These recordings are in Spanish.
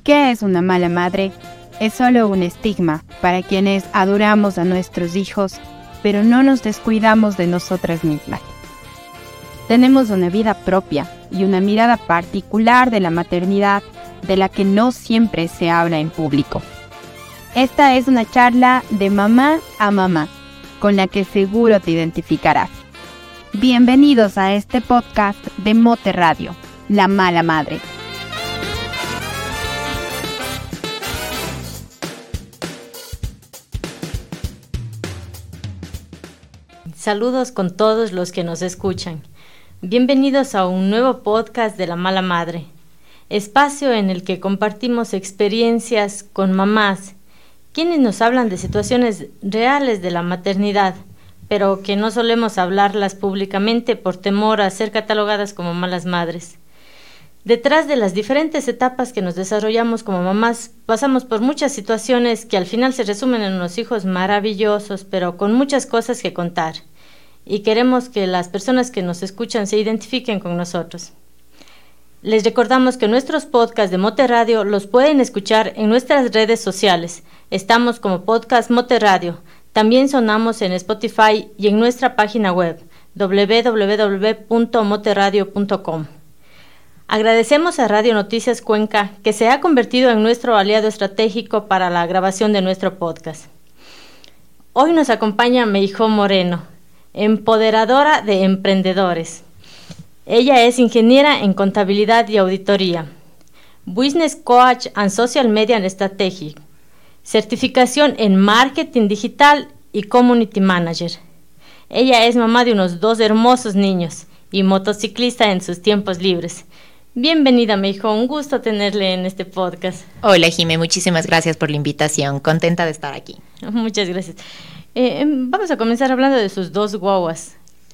¿Qué es una mala madre? Es solo un estigma para quienes adoramos a nuestros hijos, pero no nos descuidamos de nosotras mismas. Tenemos una vida propia y una mirada particular de la maternidad de la que no siempre se habla en público. Esta es una charla de mamá a mamá, con la que seguro te identificarás. Bienvenidos a este podcast de Mote Radio, La Mala Madre. Saludos con todos los que nos escuchan. Bienvenidos a un nuevo podcast de La Mala Madre, espacio en el que compartimos experiencias con mamás, quienes nos hablan de situaciones reales de la maternidad, pero que no solemos hablarlas públicamente por temor a ser catalogadas como malas madres. Detrás de las diferentes etapas que nos desarrollamos como mamás, pasamos por muchas situaciones que al final se resumen en unos hijos maravillosos, pero con muchas cosas que contar. Y queremos que las personas que nos escuchan se identifiquen con nosotros. Les recordamos que nuestros podcasts de Mote Radio los pueden escuchar en nuestras redes sociales. Estamos como Podcast Mote Radio. También sonamos en Spotify y en nuestra página web www.moteradio.com. Agradecemos a Radio Noticias Cuenca, que se ha convertido en nuestro aliado estratégico para la grabación de nuestro podcast. Hoy nos acompaña Meijó Moreno, empoderadora de emprendedores. Ella es ingeniera en contabilidad y auditoría, Business Coach and Social Media Strategy, certificación en marketing digital y community manager. Ella es mamá de unos 2 hermosos niños y motociclista en sus tiempos libres. Bienvenida, Meijó, un gusto tenerle en este podcast. Hola, Jimé, muchísimas gracias por la invitación, contenta de estar aquí. Muchas gracias. Vamos a comenzar hablando de sus 2 guaguas.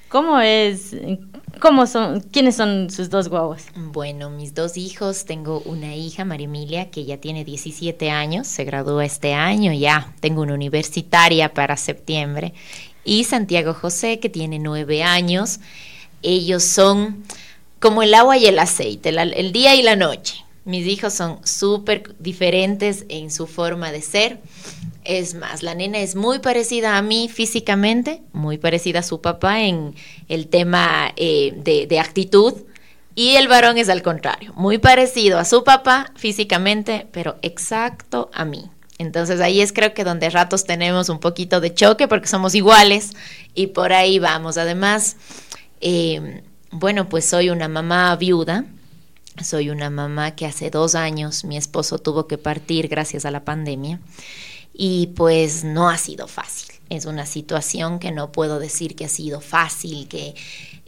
¿Quiénes son sus 2 guaguas? Bueno, mis 2 hijos, tengo una hija, María Emilia, que ya tiene 17 años, se gradúa este año ya, tengo una universitaria para septiembre, y Santiago José, que tiene 9 años. Ellos son como el agua y el aceite, el día y la noche. Mis hijos son súper diferentes en su forma de ser. Es más, la nena es muy parecida a mí físicamente, muy parecida a su papá en el tema de actitud, y el varón es al contrario, muy parecido a su papá físicamente, pero exacto a mí. Entonces ahí es, creo que donde a ratos tenemos un poquito de choque porque somos iguales y por ahí vamos. Además, bueno, pues soy una mamá viuda. Soy una mamá que hace 2 años mi esposo tuvo que partir gracias a la pandemia. Y pues no ha sido fácil, es una situación que no puedo decir que ha sido fácil, que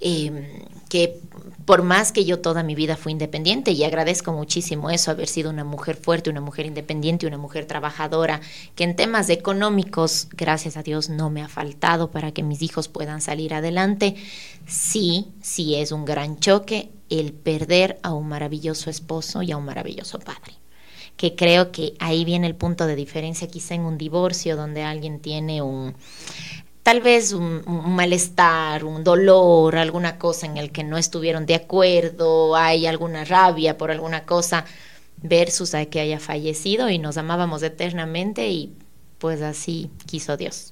por más que yo toda mi vida fui independiente, y agradezco muchísimo eso, haber sido una mujer fuerte, una mujer independiente, una mujer trabajadora, que en temas económicos, gracias a Dios, no me ha faltado para que mis hijos puedan salir adelante. Sí es un gran choque el perder a un maravilloso esposo y a un maravilloso padre, que creo que ahí viene el punto de diferencia, quizá en un divorcio donde alguien tiene tal vez un malestar, un dolor, alguna cosa en el que no estuvieron de acuerdo, hay alguna rabia por alguna cosa, versus a que haya fallecido y nos amábamos eternamente y pues así quiso Dios.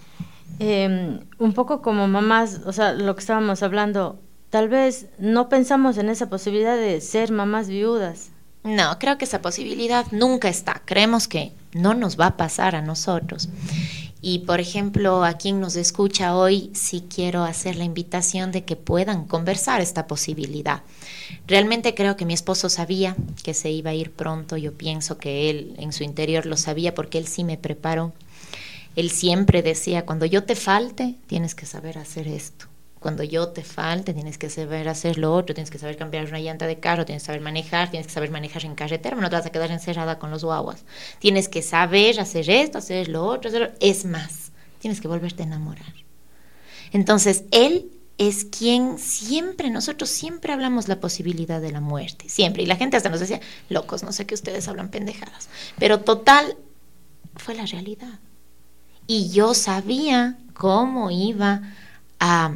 Un poco como mamás, o sea, lo que estábamos hablando, tal vez no pensamos en esa posibilidad de ser mamás viudas. No, creo que esa posibilidad nunca está. Creemos que no nos va a pasar a nosotros. Y, por ejemplo, a quien nos escucha hoy, sí quiero hacer la invitación de que puedan conversar esta posibilidad. Realmente creo que mi esposo sabía que se iba a ir pronto. Yo pienso que él en su interior lo sabía porque él sí me preparó. Él siempre decía, cuando yo te falte, tienes que saber hacer esto. Cuando yo te falte, tienes que saber hacer lo otro, tienes que saber cambiar una llanta de carro, tienes que saber manejar, tienes que saber manejar en carretera, no te vas a quedar encerrada con los guaguas. Tienes que saber hacer esto, hacer lo otro, es más, tienes que volverte a enamorar. Entonces, él es quien nosotros siempre hablamos la posibilidad de la muerte, siempre. Y la gente hasta nos decía, locos, no sé qué ustedes hablan pendejadas. Pero total, fue la realidad. Y yo sabía cómo iba a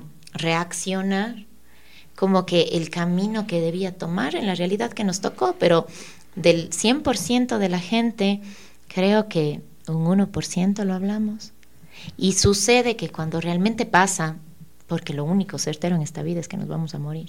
reaccionar, como que el camino que debía tomar en la realidad que nos tocó, pero Del 100% de la gente, creo que un 1% lo hablamos. Y sucede que cuando realmente pasa, porque lo único certero en esta vida es que nos vamos a morir.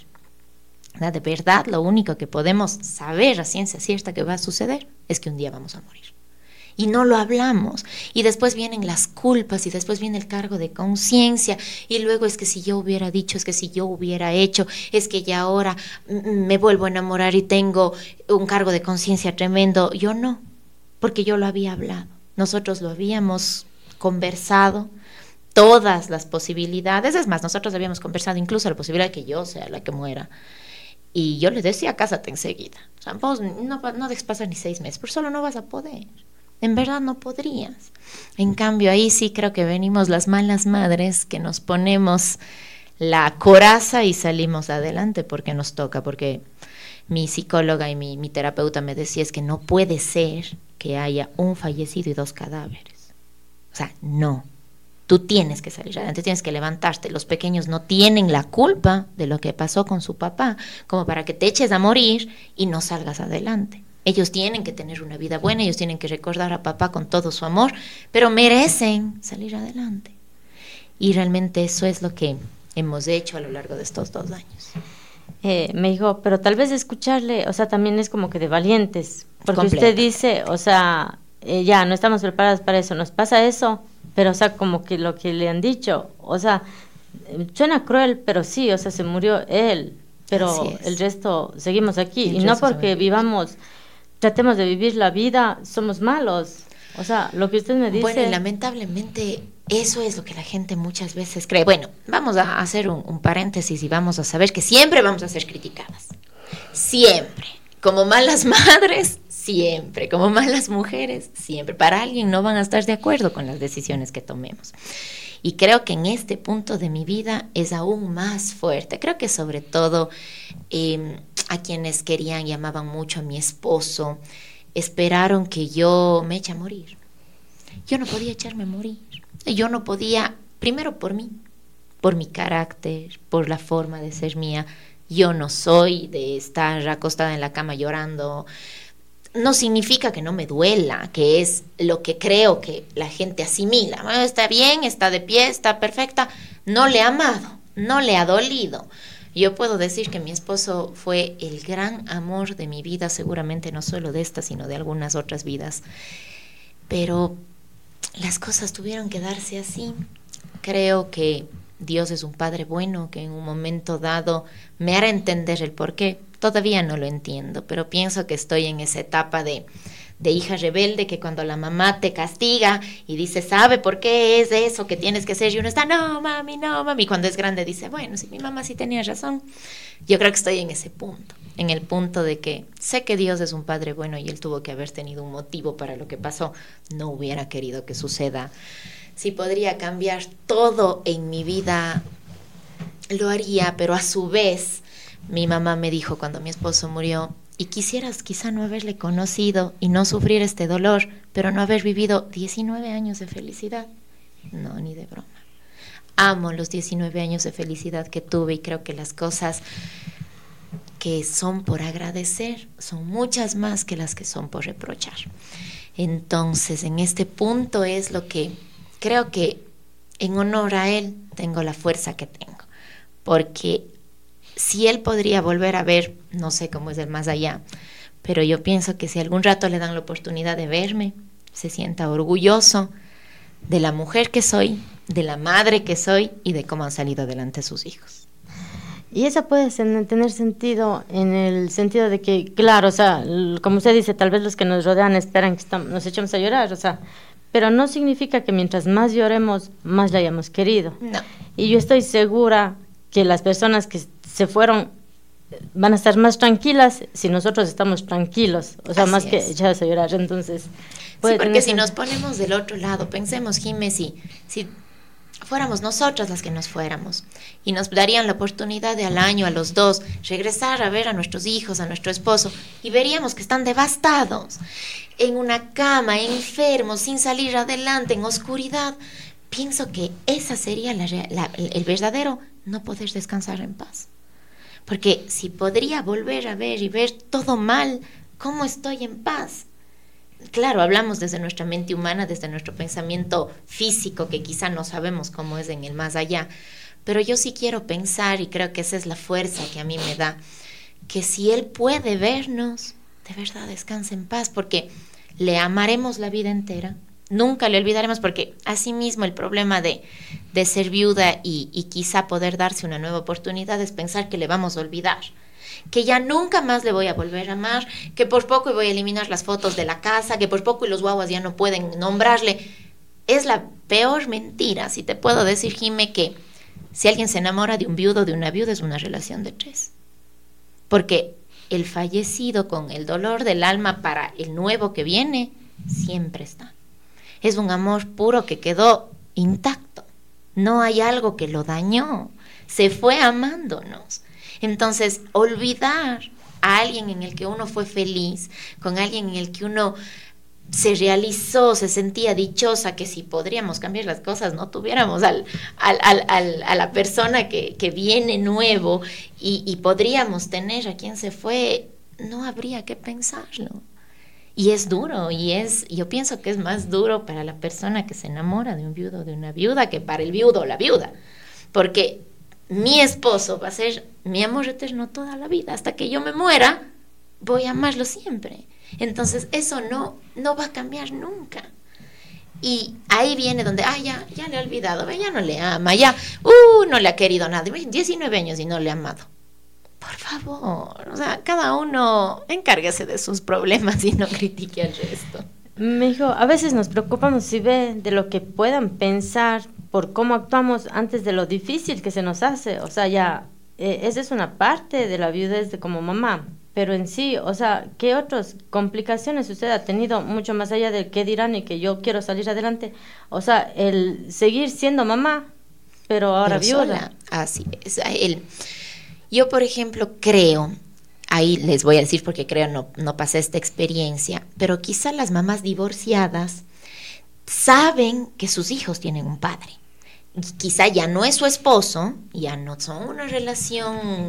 De verdad, lo único que podemos saber a ciencia cierta que va a suceder es que un día vamos a morir. Y no lo hablamos. Y después vienen las culpas y después viene el cargo de conciencia. Y luego es que si yo hubiera dicho, es que si yo hubiera hecho, es que ya ahora me vuelvo a enamorar y tengo un cargo de conciencia tremendo. Yo no, porque yo lo había hablado. Nosotros lo habíamos conversado. Todas las posibilidades. Es más, nosotros habíamos conversado incluso la posibilidad de que yo sea la que muera. Y yo le decía, cásate enseguida. O sea, vos no dejes pasar ni 6 meses, pero solo no vas a poder. En verdad no podrías. En cambio, ahí sí creo que venimos las malas madres que nos ponemos la coraza y salimos adelante porque nos toca. Porque mi psicóloga y mi terapeuta me decía, es que no puede ser que haya un fallecido y 2 cadáveres. O sea, no. Tú tienes que salir adelante, tienes que levantarte. Los pequeños no tienen la culpa de lo que pasó con su papá, como para que te eches a morir y no salgas adelante. Ellos tienen que tener una vida buena, ellos tienen que recordar a papá con todo su amor, pero merecen salir adelante. Y realmente eso es lo que hemos hecho a lo largo de estos 2 años. Me dijo, pero tal vez escucharle, o sea, también es como que de valientes, porque Completa. usted dice, o sea, ya no estamos preparados para eso, nos pasa eso, pero o sea, como que lo que le han dicho, o sea, suena cruel, pero sí, o sea, se murió él, pero el resto seguimos aquí, y no porque vivamos, tratemos de vivir la vida, somos malos, o sea, lo que usted me dice. Bueno, y lamentablemente eso es lo que la gente muchas veces cree. Bueno, vamos a hacer un paréntesis y vamos a saber que siempre vamos a ser criticadas, siempre, como malas madres, siempre, como malas mujeres, siempre. Para alguien no van a estar de acuerdo con las decisiones que tomemos. Y creo que en este punto de mi vida es aún más fuerte. Creo que sobre todo a quienes querían y amaban mucho a mi esposo, esperaron que yo me eche a morir. Yo no podía echarme a morir. Yo no podía, primero por mí, por mi carácter, por la forma de ser mía. Yo no soy de estar acostada en la cama llorando. No significa que no me duela, que es lo que creo que la gente asimila. Bueno, está bien, está de pie, está perfecta. No le ha amado, no le ha dolido. Yo puedo decir que mi esposo fue el gran amor de mi vida, seguramente no solo de esta, sino de algunas otras vidas. Pero las cosas tuvieron que darse así. Creo que Dios es un padre bueno que en un momento dado me hará entender el por qué. Todavía no lo entiendo, pero pienso que estoy en esa etapa de hija rebelde, que cuando la mamá te castiga y dice, ¿sabe por qué es eso que tienes que hacer? Y uno está, no, mami, no, mami. Y cuando es grande dice, bueno, si mi mamá sí tenía razón. Yo creo que estoy en ese punto, en el punto de que sé que Dios es un padre bueno y Él tuvo que haber tenido un motivo para lo que pasó. No hubiera querido que suceda. Si podría cambiar todo en mi vida, lo haría, pero a su vez, mi mamá me dijo cuando mi esposo murió, y quisieras quizá no haberle conocido y no sufrir este dolor, pero no haber vivido 19 años de felicidad. No, ni de broma. Amo los 19 años de felicidad que tuve y creo que las cosas que son por agradecer son muchas más que las que son por reprochar. Entonces, en este punto es lo que creo que en honor a él tengo la fuerza que tengo, porque si él podría volver a ver, no sé cómo es el más allá, pero yo pienso que si algún rato le dan la oportunidad de verme, se sienta orgulloso de la mujer que soy, de la madre que soy y de cómo han salido adelante sus hijos. Y eso puede tener sentido en el sentido de que, claro, o sea, como usted dice, tal vez los que nos rodean esperan que nos echemos a llorar, o sea, pero no significa que mientras más lloremos, más la hayamos querido. No. Y yo estoy segura que las personas que se fueron van a estar más tranquilas si nosotros estamos tranquilos, o sea, así más es. Que echarse a llorar. Entonces, sí, porque si nos ponemos del otro lado, pensemos, Jimé, si fuéramos nosotras las que nos fuéramos y nos darían la oportunidad de al año, a los 2, regresar a ver a nuestros hijos, a nuestro esposo, y veríamos que están devastados, en una cama, enfermos, sin salir adelante, en oscuridad. Pienso que esa sería el verdadero no poder descansar en paz. Porque si podría volver a ver y ver todo mal, ¿Cómo estoy en paz? Claro, hablamos desde nuestra mente humana, desde nuestro pensamiento físico, que quizá no sabemos cómo es en el más allá, pero yo sí quiero pensar, y creo que esa es la fuerza que a mí me da, que si Él puede vernos, de verdad descanse en paz, porque le amaremos la vida entera, nunca le olvidaremos, porque asimismo el problema de ser viuda y quizá poder darse una nueva oportunidad es pensar que le vamos a olvidar, que ya nunca más le voy a volver a amar, que por poco voy a eliminar las fotos de la casa, que por poco y los guaguas ya no pueden nombrarle. Es la peor mentira. Si te puedo decir, Jime, que si alguien se enamora de un viudo o de una viuda es una relación de 3. Porque el fallecido con el dolor del alma para el nuevo que viene, siempre está. Es un amor puro que quedó intacto. No hay algo que lo dañó. Se fue amándonos. Entonces, olvidar a alguien en el que uno fue feliz, con alguien en el que uno se realizó, se sentía dichosa, que si podríamos cambiar las cosas, no tuviéramos a la persona que viene nuevo y podríamos tener a quien se fue, no habría que pensarlo. Y es duro, yo pienso que es más duro para la persona que se enamora de un viudo o de una viuda que para el viudo o la viuda, porque mi esposo va a ser mi amor eterno toda la vida. Hasta que yo me muera, voy a amarlo siempre. Entonces, eso no va a cambiar nunca. Y ahí viene donde, ya le he olvidado, ya no le ama, no le ha querido nada. 19 años y no le ha amado. Por favor, o sea, cada uno encárguese de sus problemas y no critique al resto. Me dijo, a veces nos preocupamos si ve de lo que puedan pensar por cómo actuamos antes de lo difícil que se nos hace. O sea, ya, esa es una parte de la viudez de como mamá. Pero en sí, o sea, ¿qué otras complicaciones usted ha tenido mucho más allá del qué dirán y que yo quiero salir adelante? O sea, el seguir siendo mamá, pero ahora viuda. Sola. Así es. Yo, por ejemplo, creo, ahí les voy a decir porque creo no pasé esta experiencia, pero quizá las mamás divorciadas saben que sus hijos tienen un padre. Quizá ya no es su esposo, ya no son una relación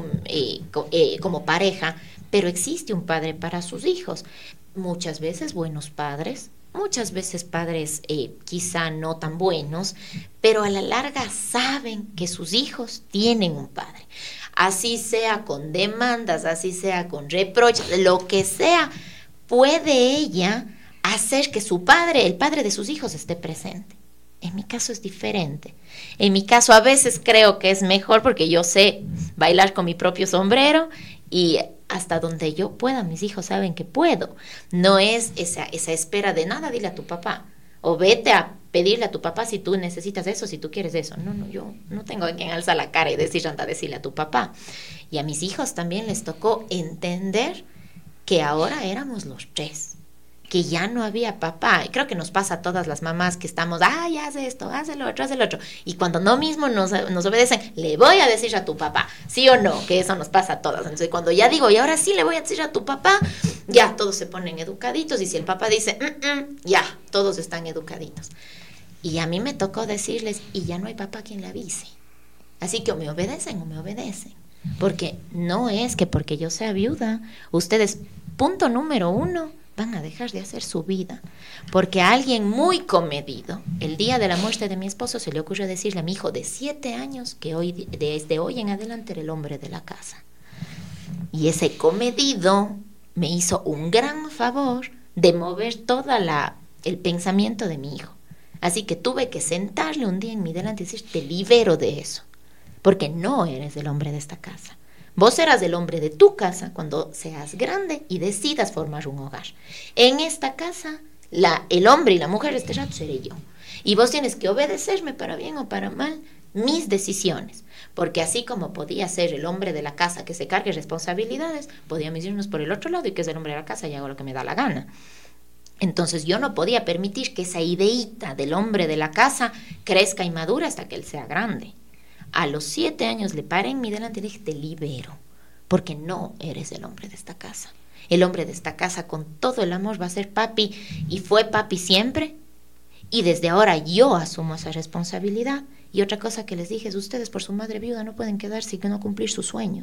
como pareja, pero existe un padre para sus hijos. Muchas veces buenos padres, muchas veces padres quizá no tan buenos, pero a la larga saben que sus hijos tienen un padre. Así sea con demandas, así sea con reproches, lo que sea, puede ella hacer que su padre, el padre de sus hijos, esté presente. En mi caso es diferente. En mi caso a veces creo que es mejor porque yo sé bailar con mi propio sombrero y hasta donde yo pueda, mis hijos saben que puedo. No es esa espera de nada, dile a tu papá. O vete a pedirle a tu papá si tú necesitas eso, si tú quieres eso. No, yo no tengo a quien alza la cara y decir, anda a decirle a tu papá. Y a mis hijos también les tocó entender que ahora éramos los 3. Que ya no había papá. Y creo que nos pasa a todas las mamás que estamos, haz esto, haz el otro. Y cuando no mismo nos obedecen, le voy a decir a tu papá, sí o no, que eso nos pasa a todas. Entonces cuando ya digo, y ahora sí le voy a decir a tu papá, ya todos se ponen educaditos. Y si el papá dice, ya, todos están educaditos. Y a mí me tocó decirles, y ya no hay papá quien le avise. Así que o me obedecen o me obedecen. Porque no es que porque yo sea viuda, ustedes, punto número 1, van a dejar de hacer su vida, porque a alguien muy comedido, el día de la muerte de mi esposo, se le ocurre decirle a mi hijo de 7 años que desde hoy en adelante era el hombre de la casa. Y ese comedido me hizo un gran favor de mover todo el pensamiento de mi hijo. Así que tuve que sentarle un día en mi delante y decir, te libero de eso, porque no eres el hombre de esta casa. Vos serás el hombre de tu casa cuando seas grande y decidas formar un hogar. En esta casa, el hombre y la mujer este rato seré yo. Y vos tienes que obedecerme para bien o para mal mis decisiones. Porque así como podía ser el hombre de la casa que se cargue responsabilidades, podíamos irnos por el otro lado y que es el hombre de la casa y hago lo que me da la gana. Entonces yo no podía permitir que esa ideita del hombre de la casa crezca y madure hasta que él sea grande. A los 7 años le paré en mi delante y le dije, te libero, porque no eres el hombre de esta casa. El hombre de esta casa con todo el amor va a ser papi, y fue papi siempre, y desde ahora yo asumo esa responsabilidad. Y otra cosa que les dije es, ustedes por su madre viuda no pueden quedarse y no cumplir sus sueños.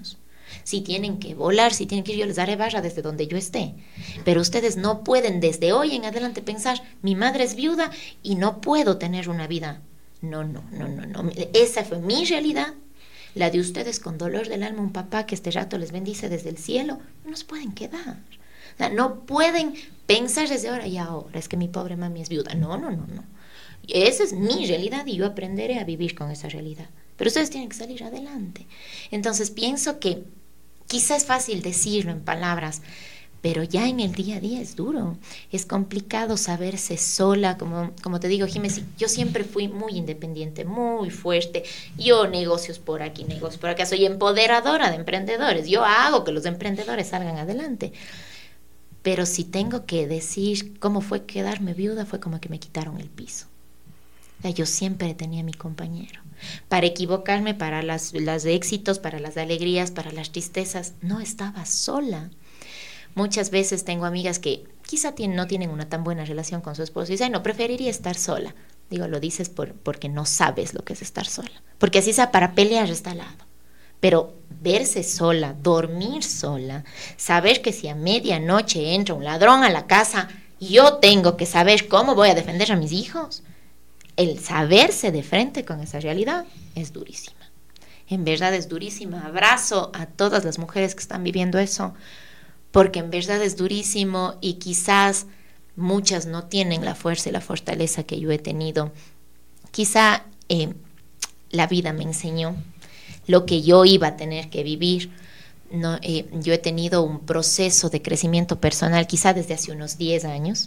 Si tienen que volar, si tienen que ir, yo les daré barra desde donde yo esté. Pero ustedes no pueden desde hoy en adelante pensar, mi madre es viuda y no puedo tener una vida. No. Esa fue mi realidad. La de ustedes con dolor del alma, un papá que este rato les bendice desde el cielo, no se pueden quedar. O sea, no pueden pensar desde ahora y ahora, es que mi pobre mami es viuda. No. Esa es mi realidad y yo aprenderé a vivir con esa realidad. Pero ustedes tienen que salir adelante. Entonces pienso que quizás es fácil decirlo en palabras, pero ya en el día a día es duro. Es complicado saberse sola. Como te digo, Jiménez, yo siempre fui muy independiente, muy fuerte. Yo negocios por aquí, negocios por acá. Soy empoderadora de emprendedores. Yo hago que los emprendedores salgan adelante. Pero si tengo que decir cómo fue quedarme viuda, fue como que me quitaron el piso. O sea, yo siempre tenía a mi compañero. Para equivocarme, para los éxitos, para las alegrías, para las tristezas, no estaba sola. Muchas veces tengo amigas que quizá no tienen una tan buena relación con su esposo y dicen, no, preferiría estar sola. Digo, lo dices porque no sabes lo que es estar sola. Porque así sea, para pelear está al lado. Pero verse sola, dormir sola, saber que si a medianoche entra un ladrón a la casa, yo tengo que saber cómo voy a defender a mis hijos. El saberse de frente con esa realidad es durísima. En verdad es durísima. Abrazo a todas las mujeres que están viviendo eso, porque en verdad es durísimo y quizás muchas no tienen la fuerza y la fortaleza que yo he tenido. Quizá la vida me enseñó lo que yo iba a tener que vivir. No, yo he tenido un proceso de crecimiento personal quizá desde hace unos 10 años,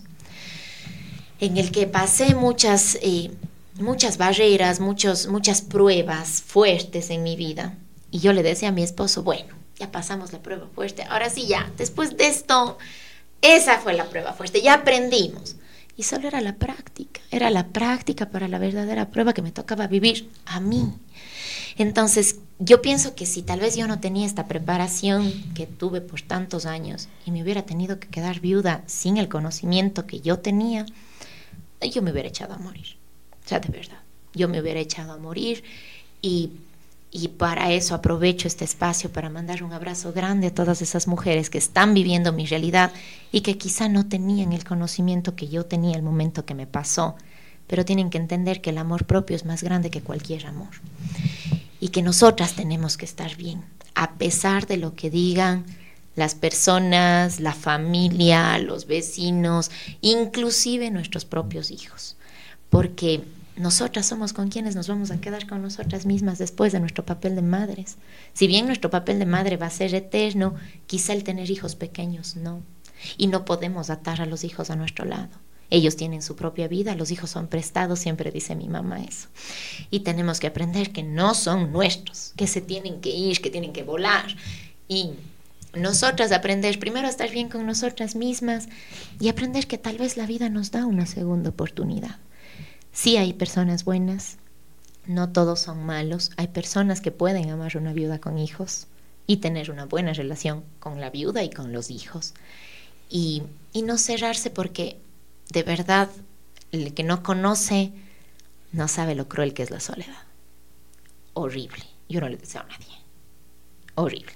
en el que pasé muchas barreras, muchas pruebas fuertes en mi vida. Y yo le decía a mi esposo, bueno, ya pasamos la prueba fuerte, ahora sí ya, después de esto, esa fue la prueba fuerte, ya aprendimos. Y solo era la práctica para la verdadera prueba que me tocaba vivir a mí. Entonces, yo pienso que si tal vez yo no tenía esta preparación que tuve por tantos años y me hubiera tenido que quedar viuda sin el conocimiento que yo tenía, yo me hubiera echado a morir. O sea, de verdad, yo me hubiera echado a morir y para eso aprovecho este espacio para mandar un abrazo grande a todas esas mujeres que están viviendo mi realidad y que quizá no tenían el conocimiento que yo tenía el momento que me pasó, pero tienen que entender que el amor propio es más grande que cualquier amor y que nosotras tenemos que estar bien, a pesar de lo que digan las personas, la familia, los vecinos, inclusive nuestros propios hijos, porque nosotras somos con quienes nos vamos a quedar con nosotras mismas después de nuestro papel de madres. Si bien nuestro papel de madre va a ser eterno, quizá el tener hijos pequeños no. Y no podemos atar a los hijos a nuestro lado. Ellos tienen su propia vida, los hijos son prestados, siempre dice mi mamá eso. Y tenemos que aprender que no son nuestros, que se tienen que ir, que tienen que volar. Y nosotras aprender primero a estar bien con nosotras mismas y aprender que tal vez la vida nos da una segunda oportunidad. Sí hay personas buenas, no todos son malos, hay personas que pueden amar a una viuda con hijos y tener una buena relación con la viuda y con los hijos. Y no cerrarse porque de verdad el que no conoce no sabe lo cruel que es la soledad. Horrible, yo no le deseo a nadie. Horrible.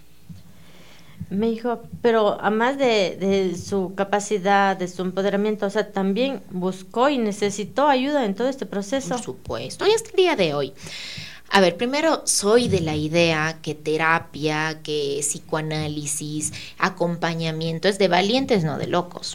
Me dijo, pero además de su capacidad, de su empoderamiento, o sea, también buscó y necesitó ayuda en todo este proceso. Por supuesto, y hasta el día de hoy. A ver, primero soy de la idea que terapia, que psicoanálisis, acompañamiento es de valientes, no de locos.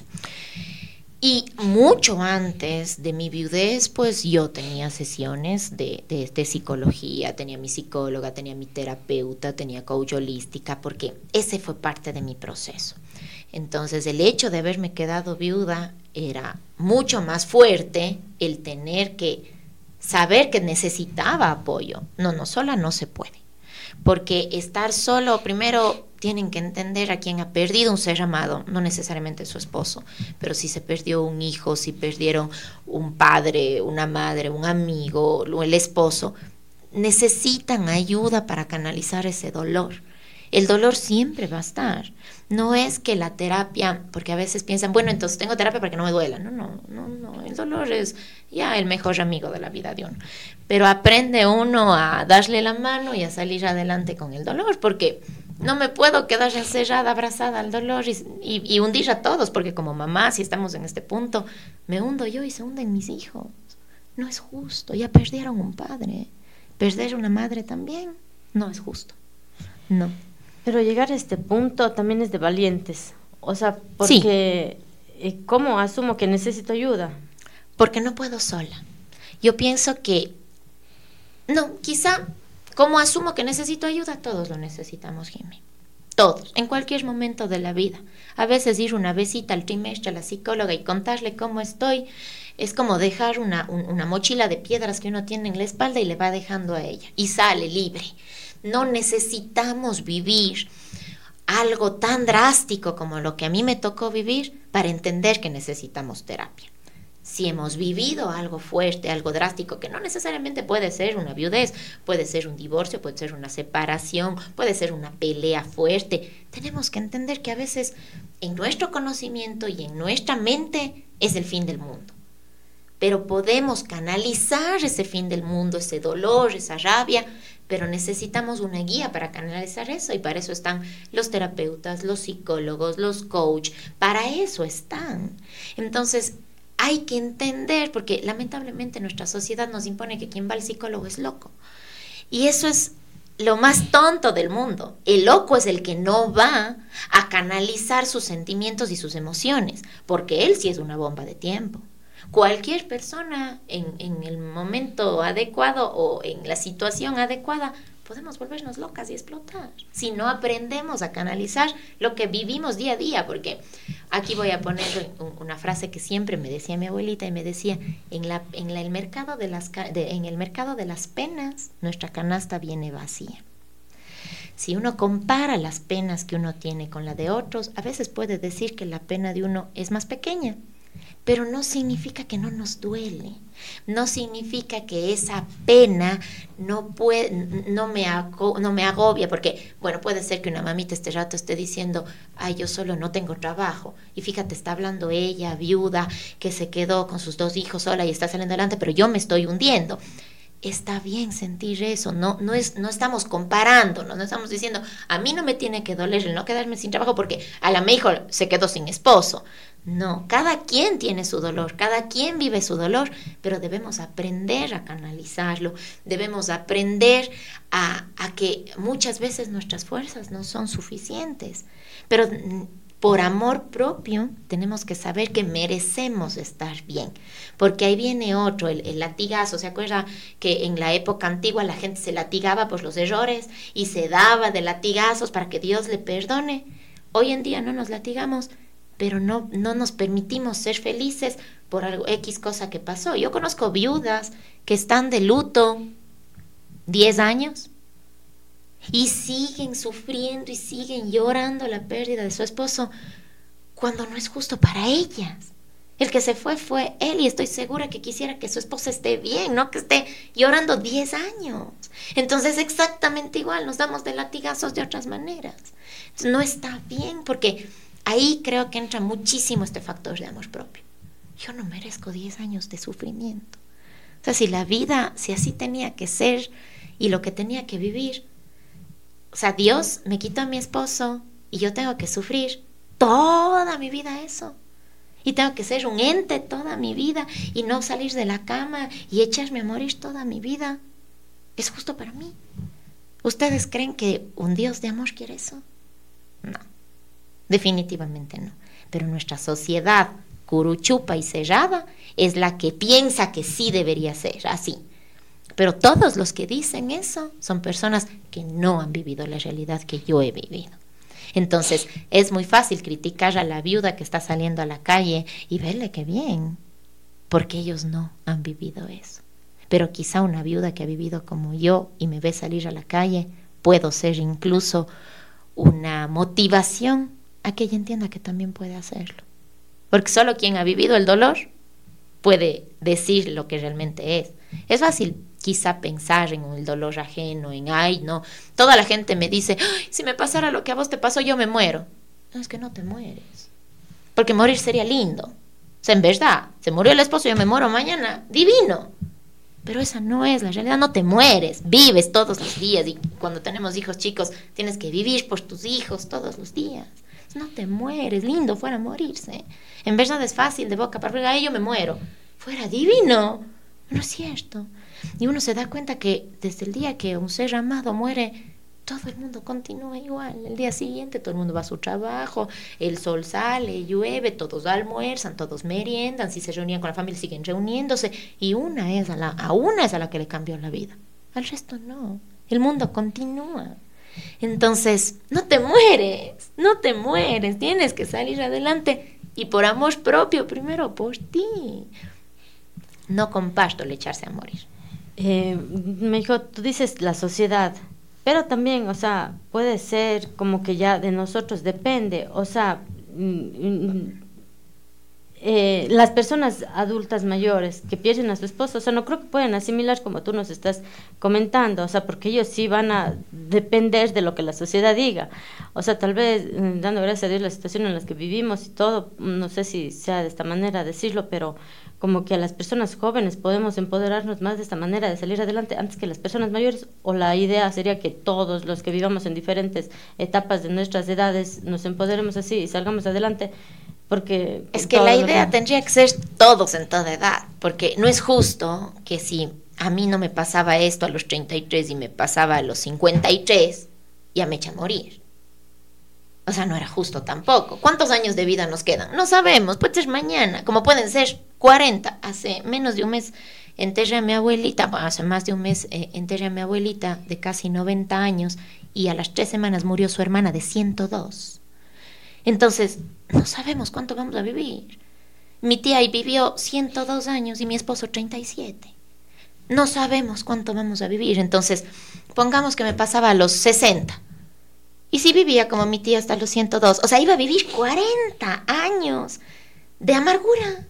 Y mucho antes de mi viudez, pues yo tenía sesiones de psicología, tenía mi psicóloga, tenía mi terapeuta, tenía coach holística, porque ese fue parte de mi proceso. Entonces, el hecho de haberme quedado viuda era mucho más fuerte el tener que saber que necesitaba apoyo. No, sola no se puede. Porque estar solo, primero tienen que entender a quien ha perdido un ser amado, no necesariamente su esposo, pero si se perdió un hijo, si perdieron un padre, una madre, un amigo, el esposo, necesitan ayuda para canalizar ese dolor. El dolor siempre va a estar. No es que la terapia, porque a veces piensan, bueno, entonces tengo terapia para que no me duela. No. El dolor es ya el mejor amigo de la vida de uno. Pero aprende uno a darle la mano y a salir adelante con el dolor, porque No me puedo quedar encerrada, abrazada al dolor y hundir a todos, porque como mamá, si estamos en este punto, me hundo yo y se hunden mis hijos. No es justo, ya perdieron un padre, perder una madre también, no es justo, no. Pero llegar a este punto también es de valientes, o sea, porque ¿cómo asumo que necesito ayuda? Porque no puedo sola. Yo pienso que, no, quizá, como asumo que necesito ayuda, todos lo necesitamos, Jimmy. Todos, en cualquier momento de la vida. A veces ir una visita al trimestre a la psicóloga y contarle cómo estoy, es como dejar una mochila de piedras que uno tiene en la espalda y le va dejando a ella. Y sale libre. No necesitamos vivir algo tan drástico como lo que a mí me tocó vivir para entender que necesitamos terapia. Si hemos vivido algo fuerte, algo drástico, que no necesariamente puede ser una viudez, puede ser un divorcio, puede ser una separación, puede ser una pelea fuerte, tenemos que entender que a veces en nuestro conocimiento y en nuestra mente es el fin del mundo. Pero podemos canalizar ese fin del mundo, ese dolor, esa rabia, pero necesitamos una guía para canalizar eso, y para eso están los terapeutas, los psicólogos, los coaches, para eso están. Entonces, hay que entender, porque lamentablemente nuestra sociedad nos impone que quien va al psicólogo es loco. Y eso es lo más tonto del mundo. El loco es el que no va a canalizar sus sentimientos y sus emociones, porque él sí es una bomba de tiempo. Cualquier persona en el momento adecuado o en la situación adecuada podemos volvernos locas y explotar si no aprendemos a canalizar lo que vivimos día a día. Porque aquí voy a poner una frase que siempre me decía mi abuelita, y me decía: en el mercado de las penas nuestra canasta viene vacía. Si uno compara las penas que uno tiene con la de otros, a veces puede decir que la pena de uno es más pequeña, pero no significa que no nos duele, no significa que esa pena no me agobia, porque, bueno, puede ser que una mamita este rato esté diciendo: ay, yo solo no tengo trabajo, y fíjate, está hablando ella, viuda, que se quedó con sus 2 hijos sola y está saliendo adelante, pero yo me estoy hundiendo. Está bien sentir eso, no estamos comparándonos, no estamos diciendo: a mí no me tiene que doler el no quedarme sin trabajo porque a la mi hijo se quedó sin esposo. No, cada quien tiene su dolor, cada quien vive su dolor, pero debemos aprender a canalizarlo, debemos aprender a que muchas veces nuestras fuerzas no son suficientes, pero por amor propio tenemos que saber que merecemos estar bien, porque ahí viene otro, el latigazo. ¿Se acuerda que en la época antigua la gente se latigaba por los errores y se daba de latigazos para que Dios le perdone? Hoy en día no nos latigamos, pero no nos permitimos ser felices por algo X cosa que pasó. Yo conozco viudas que están de luto 10 años y siguen sufriendo y siguen llorando la pérdida de su esposo cuando no es justo para ellas. El que se fue él, y estoy segura que quisiera que su esposa esté bien, no que esté llorando 10 años. Entonces, exactamente igual, nos damos de latigazos de otras maneras. Entonces, no está bien, porque ahí creo que entra muchísimo este factor de amor propio. Yo no merezco 10 años de sufrimiento. O sea, si la vida, si así tenía que ser y lo que tenía que vivir, o sea, Dios me quitó a mi esposo y yo tengo que sufrir toda mi vida eso. Y tengo que ser un ente toda mi vida y no salir de la cama y echarme a morir toda mi vida. ¿Es justo para mí? ¿Ustedes creen que un Dios de amor quiere eso? No. Definitivamente no. Pero nuestra sociedad curuchupa y cerrada es la que piensa que sí debería ser así. Pero todos los que dicen eso son personas que no han vivido la realidad que yo he vivido. Entonces es muy fácil criticar a la viuda que está saliendo a la calle y verle que bien, porque ellos no han vivido eso. Pero quizá una viuda que ha vivido como yo y me ve salir a la calle, puedo ser incluso una motivación a que ella entienda que también puede hacerlo. Porque solo quien ha vivido el dolor puede decir lo que realmente es. Es fácil quizá pensar en el dolor ajeno, en ay, no. Toda la gente me dice: ay, si me pasara lo que a vos te pasó, yo me muero. No, es que no te mueres. Porque morir sería lindo. O sea, en verdad, se murió el esposo y yo me muero mañana. Divino. pero esa no es la realidad. No te mueres, vives todos los días. Y cuando tenemos hijos chicos, tienes que vivir por tus hijos todos los días. No te mueres, lindo fuera morirse. En verdad es fácil de boca para arriba, ay, yo me muero. Fuera divino, no es cierto. Y uno se da cuenta que desde el día que un ser amado muere, todo el mundo continúa igual. El día siguiente todo el mundo va a su trabajo, el sol sale, llueve, todos almuerzan, todos meriendan, si se reunían con la familia siguen reuniéndose, y a una es a la que le cambió la vida. Al resto no. El mundo continúa. Entonces, no te mueres, tienes que salir adelante y por amor propio, primero por ti. No comparto el echarse a morir. Me dijo, tú dices la sociedad, pero también, o sea, puede ser como que ya de nosotros depende, o sea, las personas adultas mayores que pierden a su esposo, o sea, no creo que puedan asimilar como tú nos estás comentando, o sea, porque ellos sí van a depender de lo que la sociedad diga, o sea, tal vez, dando gracias a Dios la situación en la que vivimos y todo, no sé si sea de esta manera decirlo, pero como que a las personas jóvenes podemos empoderarnos más de esta manera de salir adelante antes que las personas mayores, o la idea sería que todos los que vivamos en diferentes etapas de nuestras edades nos empoderemos así y salgamos adelante. Porque es que la idea tendría que ser todos en toda edad, porque no es justo que si a mí no me pasaba esto a los 33 y me pasaba a los 53, ya me echa a morir. O sea, no era justo tampoco. ¿Cuántos años de vida nos quedan? No sabemos, puede ser mañana, como pueden ser 40. Hace menos de un mes enterré a mi abuelita, bueno, hace más de un mes enterré a mi abuelita de casi 90 años y a las 3 semanas murió su hermana de 102. Entonces, no sabemos cuánto vamos a vivir. Mi tía vivió 102 años y mi esposo 37. No sabemos cuánto vamos a vivir. Entonces, pongamos que me pasaba a los 60. Y si vivía como mi tía hasta los 102, o sea, iba a vivir 40 años de amargura.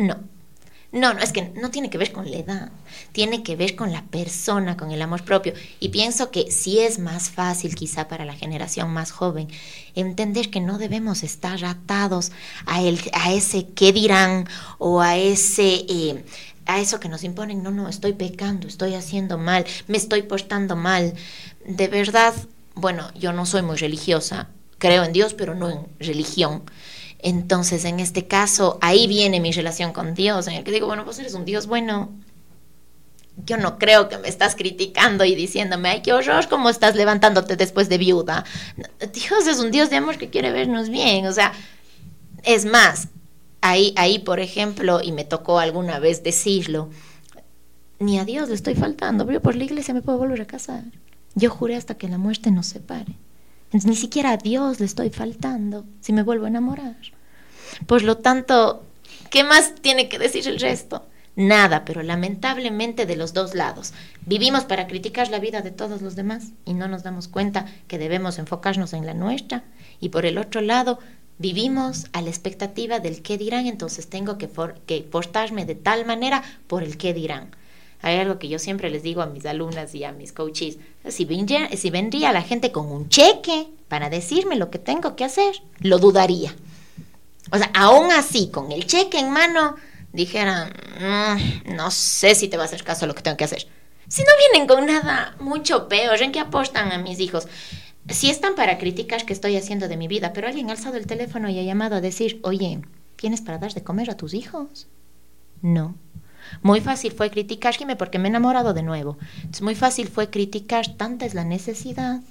No, es que no tiene que ver con la edad, tiene que ver con la persona, con el amor propio. Y pienso que sí es más fácil quizá para la generación más joven entender que no debemos estar atados a ese qué dirán o a eso que nos imponen. No, estoy pecando, estoy haciendo mal, me estoy portando mal. De verdad, bueno, yo no soy muy religiosa, creo en Dios, pero no en religión. Entonces, en este caso, ahí viene mi relación con Dios, en el que digo, bueno, pues eres un Dios bueno. Yo no creo que me estás criticando y diciéndome, ay, qué horror, cómo estás levantándote después de viuda. Dios es un Dios de amor que quiere vernos bien. O sea, es más, ahí, por ejemplo, y me tocó alguna vez decirlo, ni a Dios le estoy faltando, pero yo por la iglesia me puedo volver a casar. Yo juré hasta que la muerte nos separe. Entonces, ni siquiera a Dios le estoy faltando si me vuelvo a enamorar. Por lo tanto, ¿qué más tiene que decir el resto? Nada, pero lamentablemente de los dos lados. Vivimos para criticar la vida de todos los demás y no nos damos cuenta que debemos enfocarnos en la nuestra. Y por el otro lado, vivimos a la expectativa del qué dirán, entonces tengo que portarme de tal manera por el qué dirán. Hay algo que yo siempre les digo a mis alumnas y a mis coaches, si vendría la gente con un cheque para decirme lo que tengo que hacer, lo dudaría. O sea, aún así, con el cheque en mano, dijeran, no sé si te va a hacer caso a lo que tengo que hacer. Si no vienen con nada mucho peor, ¿en qué apostan a mis hijos? Si están para criticar qué estoy haciendo de mi vida, pero alguien ha alzado el teléfono y ha llamado a decir, oye, ¿tienes para dar de comer a tus hijos? No. Muy fácil fue criticarme porque me he enamorado de nuevo. Entonces, muy fácil fue criticar, tanta es la necesidad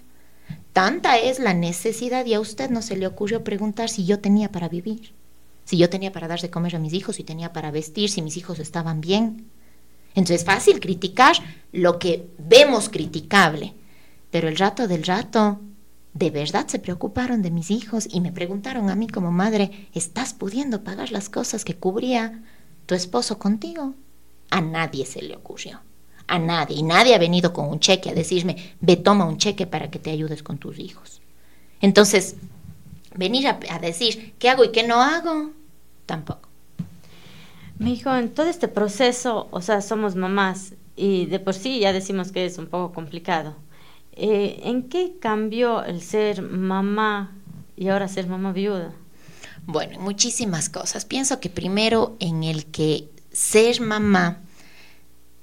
y a usted no se le ocurrió preguntar si yo tenía para vivir, si yo tenía para dar de comer a mis hijos, si tenía para vestir, si mis hijos estaban bien. Entonces es fácil criticar lo que vemos criticable, pero el rato del rato, de verdad se preocuparon de mis hijos y me preguntaron a mí como madre, ¿estás pudiendo pagar las cosas que cubría tu esposo contigo? A nadie se le ocurrió, a nadie, y nadie ha venido con un cheque a decirme, ve, toma un cheque para que te ayudes con tus hijos. Entonces, venir a decir qué hago y qué no hago, tampoco. Me dijo, en todo este proceso, o sea, somos mamás y de por sí ya decimos que es un poco complicado. ¿En qué cambió el ser mamá y ahora ser mamá viuda? Bueno, muchísimas cosas. Pienso que primero en el que ser mamá,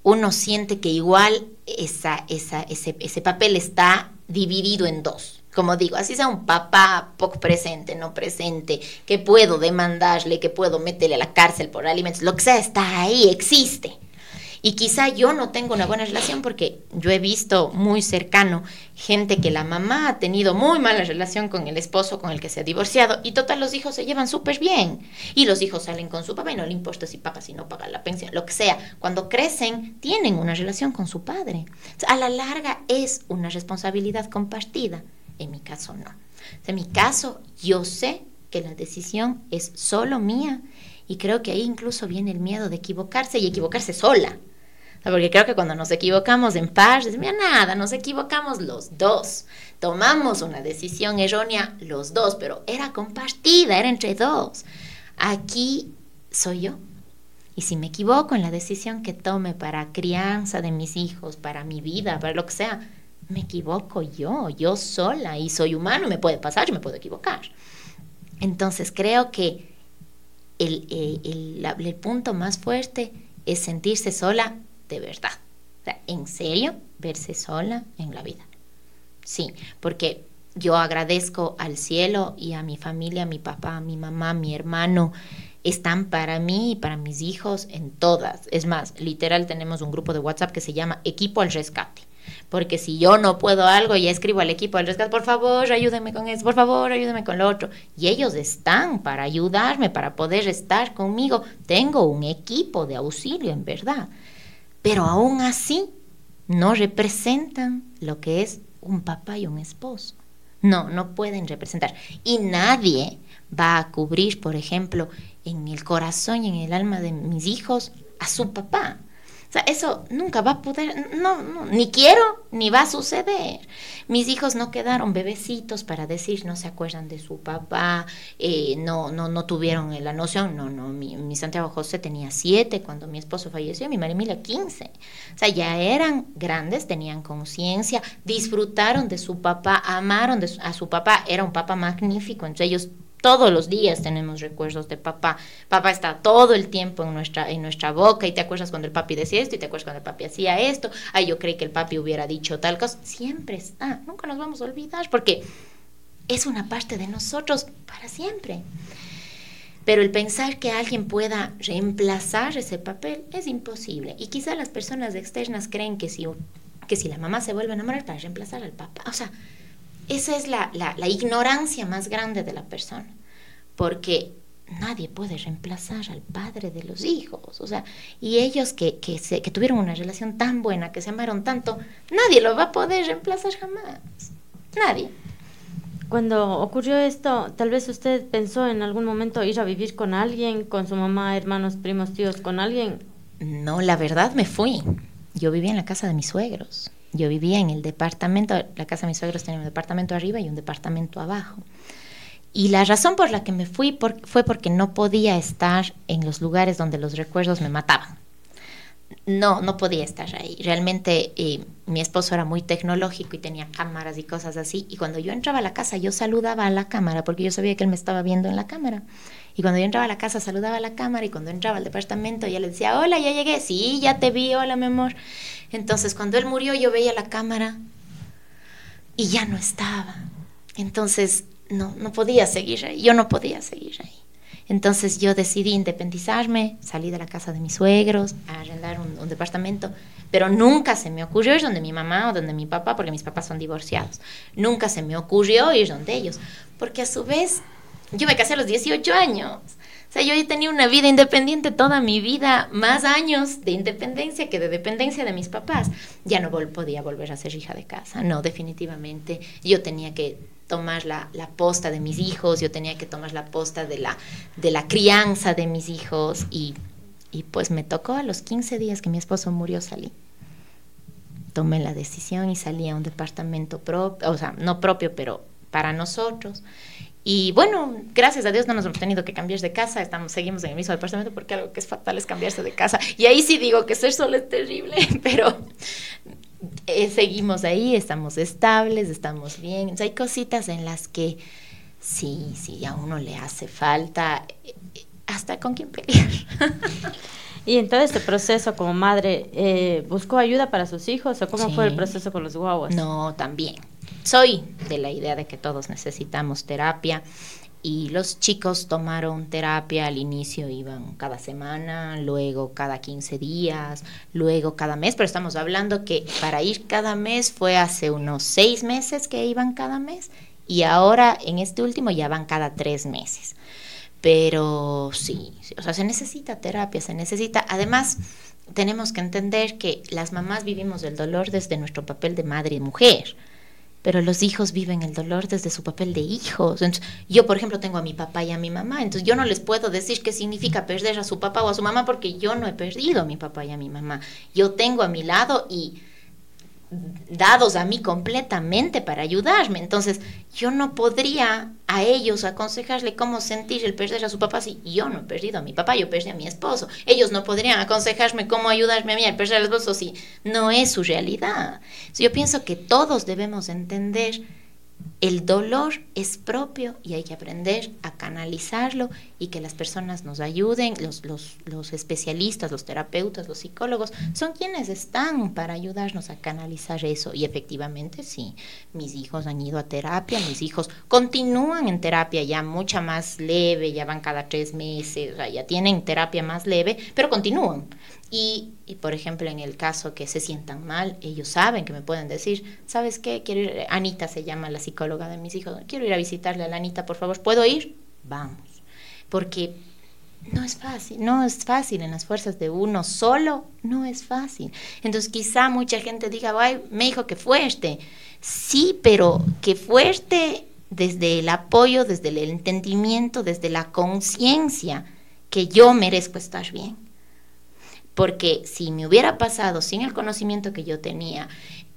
uno siente que igual ese papel está dividido en dos. Como digo, así sea un papá poco presente, no presente, que puedo demandarle, que puedo meterle a la cárcel por alimentos, lo que sea, está ahí, existe. Y quizá yo no tengo una buena relación porque yo he visto muy cercano gente que la mamá ha tenido muy mala relación con el esposo con el que se ha divorciado y total los hijos se llevan súper bien. Y los hijos salen con su papá y no le importa si papá si no paga la pensión, lo que sea. Cuando crecen tienen una relación con su padre. O sea, a la larga es una responsabilidad compartida. En mi caso no. O sea, en mi caso yo sé que la decisión es solo mía y creo que ahí incluso viene el miedo de equivocarse y equivocarse sola. Porque creo que cuando nos equivocamos en par, mira nada, nos equivocamos los dos. Tomamos una decisión errónea los dos, pero era compartida, era entre dos. Aquí soy yo. Y si me equivoco en la decisión que tome para crianza de mis hijos, para mi vida, para lo que sea, me equivoco yo sola. Y soy humano, me puede pasar, yo me puedo equivocar. Entonces creo que el punto más fuerte es sentirse sola de verdad, o sea, en serio, verse sola en la vida. Sí, porque yo agradezco al cielo y a mi familia, a mi papá, a mi mamá, a mi hermano, están para mí y para mis hijos en todas. Es más, literal tenemos un grupo de WhatsApp que se llama Equipo al Rescate, porque si yo no puedo algo, ya escribo al equipo al rescate, por favor, ayúdenme con eso, por favor, ayúdenme con lo otro. Y ellos están para ayudarme, para poder estar conmigo. Tengo un equipo de auxilio, en verdad. Pero aún así no representan lo que es un papá y un esposo. No pueden representar. Y nadie va a cubrir, por ejemplo, en el corazón y en el alma de mis hijos a su papá. O sea, eso nunca va a poder, no, ni quiero, ni va a suceder. Mis hijos no quedaron bebecitos para decir, no se acuerdan de su papá, no tuvieron la noción. No, mi Santiago José tenía 7 cuando mi esposo falleció, mi María Emilia 15. O sea, ya eran grandes, tenían conciencia, disfrutaron de su papá, amaron a su papá, era un papá magnífico, entre ellos todos los días tenemos recuerdos de papá. Papá está todo el tiempo en nuestra boca y te acuerdas cuando el papi decía esto y te acuerdas cuando el papi hacía esto. Ay, yo creí que el papi hubiera dicho tal cosa. Siempre está, nunca nos vamos a olvidar porque es una parte de nosotros para siempre. Pero el pensar que alguien pueda reemplazar ese papel es imposible. Y quizá las personas externas creen que si la mamá se vuelve a enamorar para reemplazar al papá. O sea, esa es la ignorancia más grande de la persona, porque nadie puede reemplazar al padre de los hijos, o sea, y ellos que tuvieron una relación tan buena, que se amaron tanto, nadie lo va a poder reemplazar jamás, nadie. Cuando ocurrió esto, tal vez usted pensó en algún momento ir a vivir con alguien, con su mamá, hermanos, primos, tíos, con alguien. No, la verdad me fui. Yo vivía en la casa de mis suegros. Yo vivía en el departamento, la casa de mis suegros tenía un departamento arriba y un departamento abajo. Y la razón por la que me fui fue porque no podía estar en los lugares donde los recuerdos me mataban. No podía estar ahí. Realmente mi esposo era muy tecnológico y tenía cámaras y cosas así. Y cuando yo entraba a la casa, yo saludaba a la cámara porque yo sabía que él me estaba viendo en la cámara. Y cuando yo entraba a la casa, saludaba a la cámara. Y cuando entraba al departamento, ya le decía, hola, ya llegué. Sí, ya te vi, hola, mi amor. Entonces, cuando él murió, yo veía la cámara y ya no estaba. Entonces, no podía seguir ahí. Yo no podía seguir ahí. Entonces yo decidí independizarme, salí de la casa de mis suegros, a arrendar un departamento, pero nunca se me ocurrió ir donde mi mamá o donde mi papá, porque mis papás son divorciados. Nunca se me ocurrió ir donde ellos, porque a su vez yo me casé a los 18 años. O sea, yo he tenido una vida independiente toda mi vida, más años de independencia que de dependencia de mis papás. Ya no podía volver a ser hija de casa, no, definitivamente. Yo tenía que tomar la posta de mis hijos, yo tenía que tomar la posta de la crianza de mis hijos y pues me tocó a los 15 días que mi esposo murió, salí. Tomé la decisión y salí a un departamento propio, o sea, no propio, pero para nosotros. Y bueno, gracias a Dios no nos hemos tenido que cambiar de casa, seguimos en el mismo departamento porque algo que es fatal es cambiarse de casa. Y ahí sí digo que ser solo es terrible, pero seguimos ahí, estamos estables, estamos bien. O sea, hay cositas en las que sí, a uno le hace falta hasta con quién pelear. Y en todo este proceso como madre, ¿buscó ayuda para sus hijos o cómo Sí. fue el proceso con los guaguas? No, también. Soy de la idea de que todos necesitamos terapia y los chicos tomaron terapia. Al inicio iban cada semana, luego cada 15 días, luego cada mes, pero estamos hablando que para ir cada mes fue hace unos 6 meses que iban cada mes y ahora en este último ya van cada 3 meses. Pero sí, o sea, se necesita terapia, se necesita. Además, tenemos que entender que las mamás vivimos el dolor desde nuestro papel de madre y mujer, pero los hijos viven el dolor desde su papel de hijos. Entonces, yo, por ejemplo, tengo a mi papá y a mi mamá, entonces yo no les puedo decir qué significa perder a su papá o a su mamá porque yo no he perdido a mi papá y a mi mamá. Yo tengo a mi lado y dados a mí completamente para ayudarme. Entonces, yo no podría a ellos aconsejarle cómo sentir el perder a su papá si yo no he perdido a mi papá, yo perdí a mi esposo. Ellos no podrían aconsejarme cómo ayudarme a mí al perder al esposo si no es su realidad. Entonces, yo pienso que todos debemos entender el dolor es propio y hay que aprender a canalizarlo y que las personas nos ayuden, los especialistas, los terapeutas, los psicólogos, son quienes están para ayudarnos a canalizar eso. Y efectivamente, sí, mis hijos han ido a terapia, mis hijos continúan en terapia ya mucha más leve, ya van cada 3 meses, o sea, ya tienen terapia más leve, pero continúan. Y, por ejemplo, en el caso que se sientan mal, ellos saben que me pueden decir, ¿sabes qué? Quiero ir, Anita se llama la psicóloga de mis hijos, quiero ir a visitarle a la Anita, por favor, ¿puedo ir? Vamos. Porque no es fácil en las fuerzas de uno solo, no es fácil. Entonces quizá mucha gente diga, ay, me dijo que fuerte. Sí, pero que fuerte desde el apoyo, desde el entendimiento, desde la conciencia que yo merezco estar bien. Porque si me hubiera pasado sin el conocimiento que yo tenía,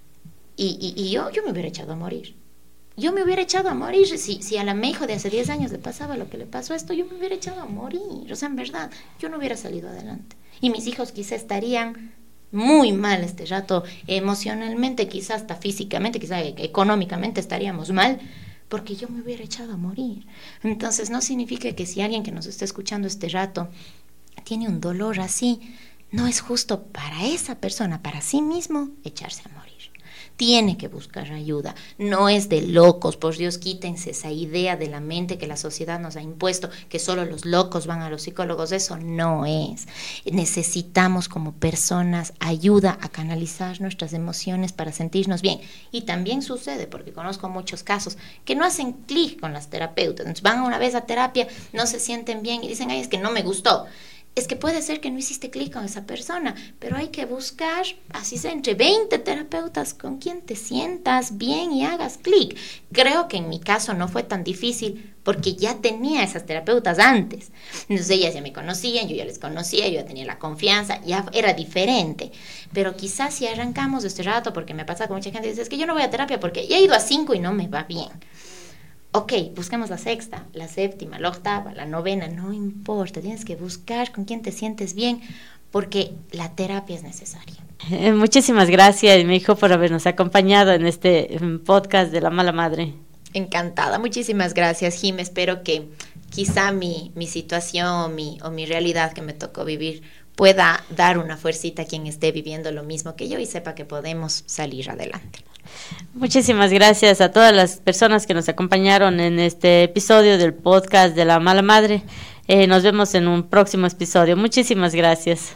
y yo me hubiera echado a morir. Yo me hubiera echado a morir. Si a la Meijo de hace 10 años le pasaba lo que le pasó a esto, yo me hubiera echado a morir. O sea, en verdad, yo no hubiera salido adelante. Y mis hijos quizá estarían muy mal este rato, emocionalmente, quizá hasta físicamente, quizá económicamente estaríamos mal, porque yo me hubiera echado a morir. Entonces, no significa que si alguien que nos está escuchando este rato tiene un dolor así, no es justo para esa persona, para sí mismo, echarse a morir. Tiene que buscar ayuda. No es de locos, por Dios, quítense esa idea de la mente que la sociedad nos ha impuesto, que solo los locos van a los psicólogos. Eso no es. Necesitamos como personas ayuda a canalizar nuestras emociones para sentirnos bien. Y también sucede, porque conozco muchos casos, que no hacen clic con las terapeutas. Entonces van una vez a terapia, no se sienten bien y dicen, ay, es que no me gustó. Es que puede ser que no hiciste clic con esa persona, pero hay que buscar, así sea, entre 20 terapeutas con quien te sientas bien y hagas clic. Creo que en mi caso no fue tan difícil porque ya tenía esas terapeutas antes. Entonces ellas ya me conocían, yo ya les conocía, yo ya tenía la confianza, ya era diferente. Pero quizás si arrancamos de este rato, porque me pasa con mucha gente, dice, es que yo no voy a terapia porque ya he ido a 5 y no me va bien. Ok, busquemos la 6ª, la 7ª, la 8ª, la 9ª, no importa, tienes que buscar con quién te sientes bien, porque la terapia es necesaria. Muchísimas gracias, mi hijo, por habernos acompañado en este podcast de La Mala Madre. Encantada, muchísimas gracias, Jim. Espero que quizá mi situación o mi realidad que me tocó vivir pueda dar una fuercita a quien esté viviendo lo mismo que yo y sepa que podemos salir adelante. Muchísimas gracias a todas las personas que nos acompañaron en este episodio del podcast de La Mala Madre. Nos vemos en un próximo episodio. Muchísimas gracias.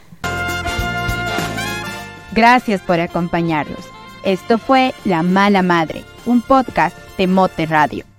Gracias por acompañarnos. Esto fue La Mala Madre, un podcast de Mote Radio.